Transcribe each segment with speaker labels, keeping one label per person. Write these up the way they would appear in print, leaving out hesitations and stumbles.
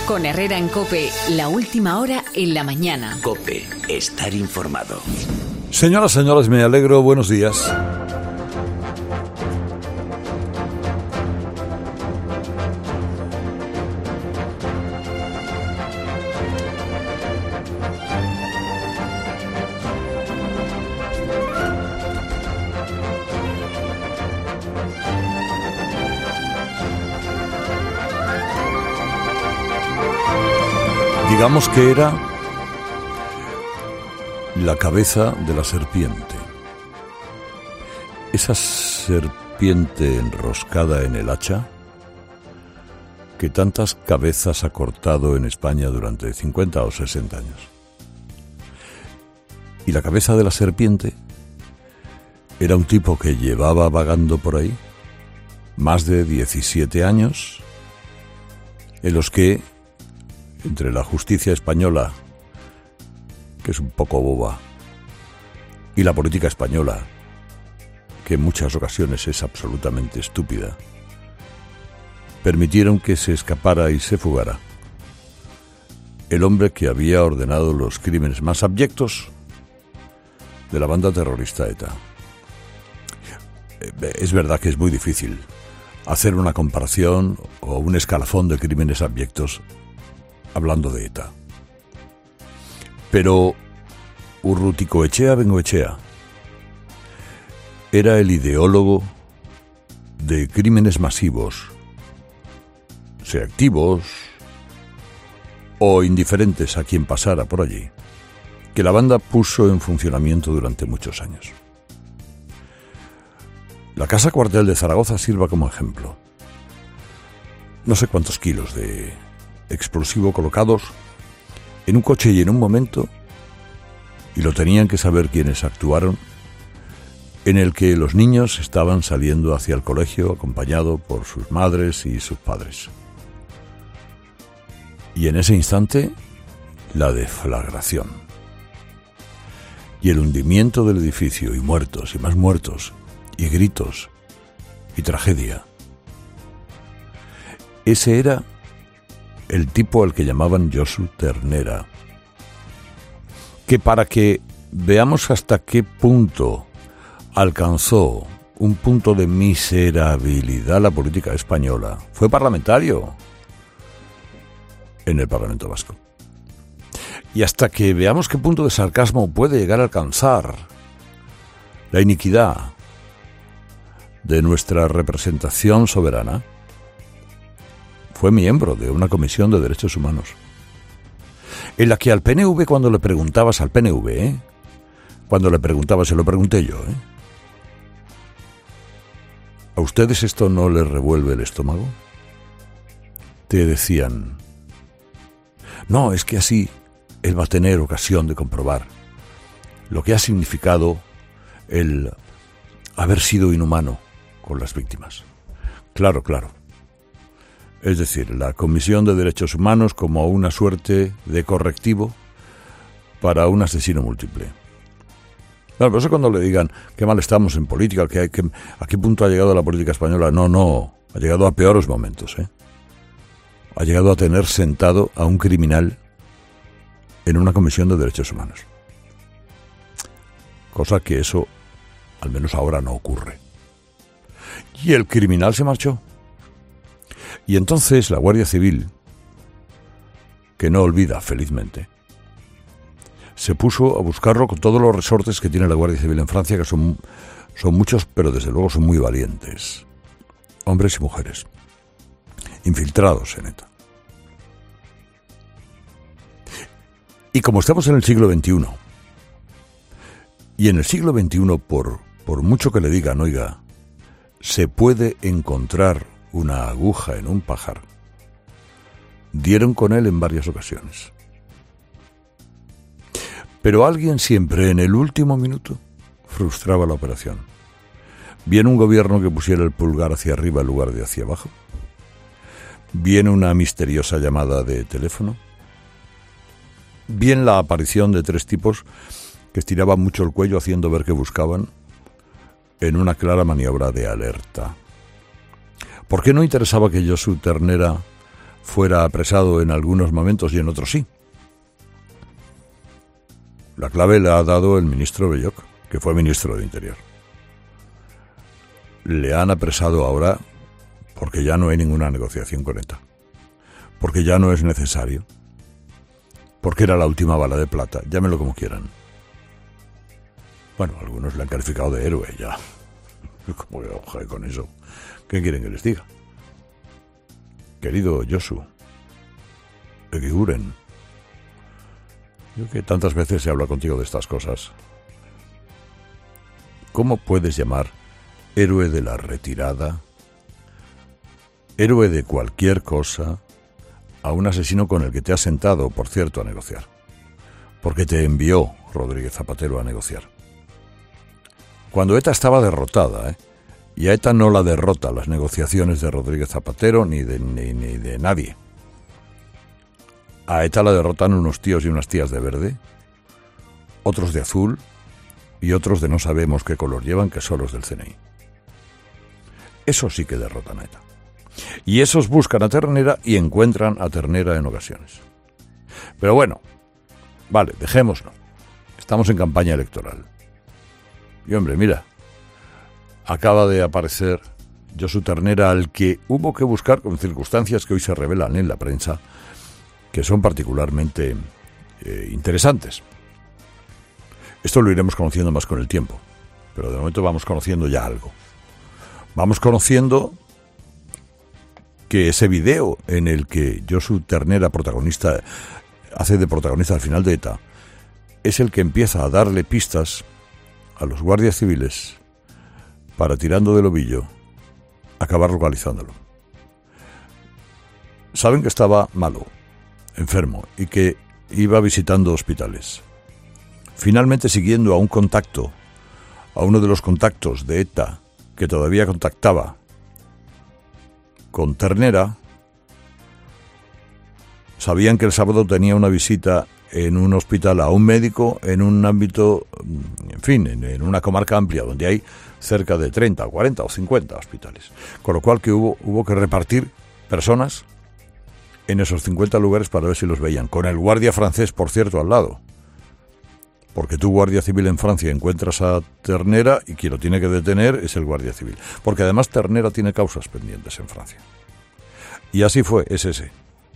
Speaker 1: Con Herrera en COPE, la última hora en la mañana.
Speaker 2: COPE, estar informado.
Speaker 3: Señoras, señores, me alegro. Buenos días. Digamos que era la cabeza de la serpiente. Esa serpiente enroscada en el hacha que tantas cabezas ha cortado en España durante 50 o 60 años. Y la cabeza de la serpiente era un tipo que llevaba vagando por ahí más de 17 años, en los que entre la justicia española, que es un poco boba, y la política española, que en muchas ocasiones es absolutamente estúpida, permitieron que se escapara y se fugara el hombre que había ordenado los crímenes más abyectos de la banda terrorista ETA. Es verdad que es muy difícil hacer una comparación o un escalafón de crímenes abyectos hablando de ETA. Pero Urrutikoetxea Bengoechea era el ideólogo de crímenes masivos, sea activos o indiferentes a quien pasara por allí, que la banda puso en funcionamiento durante muchos años. La casa cuartel de Zaragoza sirva como ejemplo. No sé cuántos kilos de explosivo colocados en un coche y en un momento, y lo tenían que saber quienes actuaron, en el que los niños estaban saliendo hacia el colegio acompañados por sus madres y sus padres. Y en ese instante, la deflagración y el hundimiento del edificio, y muertos y más muertos, y gritos y tragedia. Ese era el tipo al que llamaban Josu Ternera, que para que veamos hasta qué punto alcanzó un punto de miserabilidad la política española, fue parlamentario en el Parlamento Vasco. Y hasta que veamos qué punto de sarcasmo puede llegar a alcanzar la iniquidad de nuestra representación soberana, fue miembro de una comisión de derechos humanos, en la que al PNV, cuando le preguntabas al PNV, cuando le preguntabas, se lo pregunté yo, ¿a ustedes esto no les revuelve el estómago? Te decían, no, es que así él va a tener ocasión de comprobar lo que ha significado el haber sido inhumano con las víctimas. Claro. Es decir, la Comisión de Derechos Humanos como una suerte de correctivo para un asesino múltiple. Claro, por eso cuando le digan qué mal estamos en política, a qué punto ha llegado la política española, no, ha llegado a peores momentos, Ha llegado a tener sentado a un criminal en una Comisión de Derechos Humanos. Cosa que eso, al menos ahora, no ocurre. Y el criminal se marchó. Y entonces la Guardia Civil, que no olvida, felizmente, se puso a buscarlo con todos los resortes que tiene la Guardia Civil en Francia, que son muchos, pero desde luego son muy valientes. Hombres y mujeres, infiltrados en ETA. Y como estamos en el siglo XXI, y en el siglo XXI, por mucho que le digan, oiga, se puede encontrar una aguja en un pajar, dieron con él en varias ocasiones. Pero alguien siempre en el último minuto frustraba la operación. Bien un gobierno que pusiera el pulgar hacia arriba en lugar de hacia abajo. Bien una misteriosa llamada de teléfono. Bien la aparición de tres tipos que estiraban mucho el cuello haciendo ver que buscaban, en una clara maniobra de alerta. ¿Por qué no interesaba que Josu Ternera fuera apresado en algunos momentos y en otros sí. La clave la ha dado el ministro Belloc, que fue ministro de Interior. Le han apresado ahora porque ya no hay ninguna negociación con ETA, porque ya no es necesario, porque era la última bala de plata, llámenlo como quieran. Bueno, algunos le han calificado de héroe ya. ¿Cómo que ojalá con eso? ¿Qué quieren que les diga? Querido Josu, Eguiguren, yo que tantas veces he hablado contigo de estas cosas, ¿cómo puedes llamar héroe de la retirada, héroe de cualquier cosa, a un asesino con el que te has sentado, por cierto, a negociar? Porque te envió Rodríguez Zapatero a negociar. Cuando ETA estaba derrotada, y a ETA no la derrota las negociaciones de Rodríguez Zapatero ni de nadie. A ETA la derrotan unos tíos y unas tías de verde, otros de azul y otros de no sabemos qué color llevan, que son los del CNI. Esos sí que derrotan a ETA. Y esos buscan a Ternera y encuentran a Ternera en ocasiones. Pero bueno, vale, dejémoslo. Estamos en campaña electoral. Y hombre, mira, acaba de aparecer Josu Ternera, al que hubo que buscar con circunstancias que hoy se revelan en la prensa, que son particularmente interesantes. Esto lo iremos conociendo más con el tiempo, pero de momento vamos conociendo ya algo. Vamos conociendo que ese video en el que Josu Ternera, hace de protagonista al final de ETA, es el que empieza a darle pistas a los guardias civiles para, tirando del ovillo, acabar localizándolo. Saben que estaba malo, enfermo, y que iba visitando hospitales. Finalmente, siguiendo a uno de los contactos de ETA que todavía contactaba con Ternera, sabían que el sábado tenía una visita en un hospital a un médico en un ámbito, en fin, en una comarca amplia donde hay cerca de 30, 40 o 50 hospitales. Con lo cual que hubo que repartir personas en esos 50 lugares para ver si los veían. Con el guardia francés, por cierto, al lado. Porque tú, guardia civil en Francia, encuentras a Ternera y quien lo tiene que detener es el guardia civil. Porque además Ternera tiene causas pendientes en Francia. Y así fue, es ese.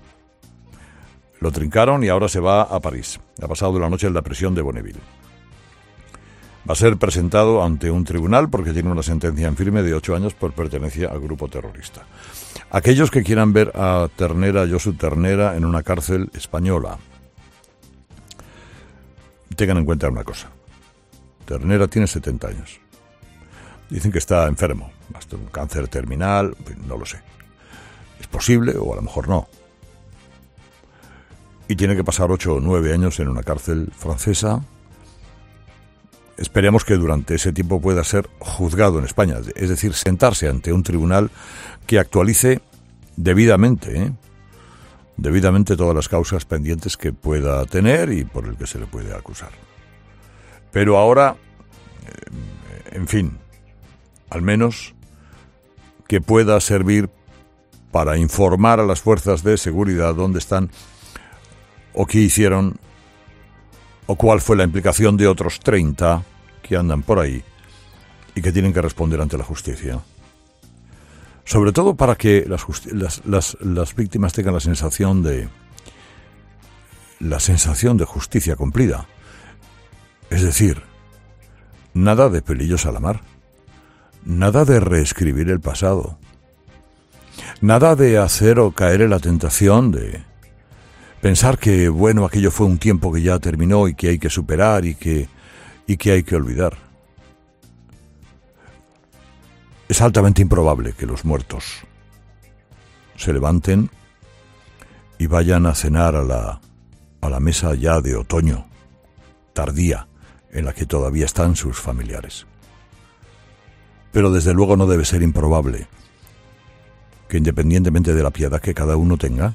Speaker 3: Lo trincaron y ahora se va a París. Ha pasado la noche en la prisión de Bonneville. Va a ser presentado ante un tribunal porque tiene una sentencia en firme de 8 años por pertenencia al grupo terrorista. Aquellos que quieran ver a Ternera, Josu Ternera, en una cárcel española, tengan en cuenta una cosa. Ternera tiene 70 años. Dicen que está enfermo, hasta un cáncer terminal, no lo sé. Es posible o a lo mejor no. Y tiene que pasar 8 o 9 años en una cárcel francesa. Esperemos que durante ese tiempo pueda ser juzgado en España, es decir, sentarse ante un tribunal que actualice debidamente todas las causas pendientes que pueda tener y por el que se le puede acusar. Pero ahora, en fin, al menos que pueda servir para informar a las fuerzas de seguridad dónde están o qué hicieron o cuál fue la implicación de otros 30 que andan por ahí y que tienen que responder ante la justicia. Sobre todo para que las víctimas tengan la sensación de justicia cumplida. Es decir, nada de pelillos a la mar, nada de reescribir el pasado, nada de hacer o caer en la tentación de pensar que, bueno, aquello fue un tiempo que ya terminó y que hay que superar y que hay que olvidar. Es altamente improbable que los muertos se levanten y vayan a cenar a la mesa ya de otoño, tardía, en la que todavía están sus familiares. Pero desde luego no debe ser improbable que, independientemente de la piedad que cada uno tenga,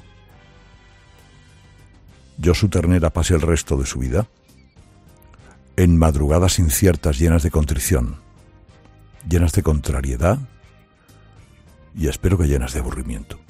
Speaker 3: Josu Ternera pase el resto de su vida en madrugadas inciertas, llenas de contrición, llenas de contrariedad y espero que llenas de aburrimiento.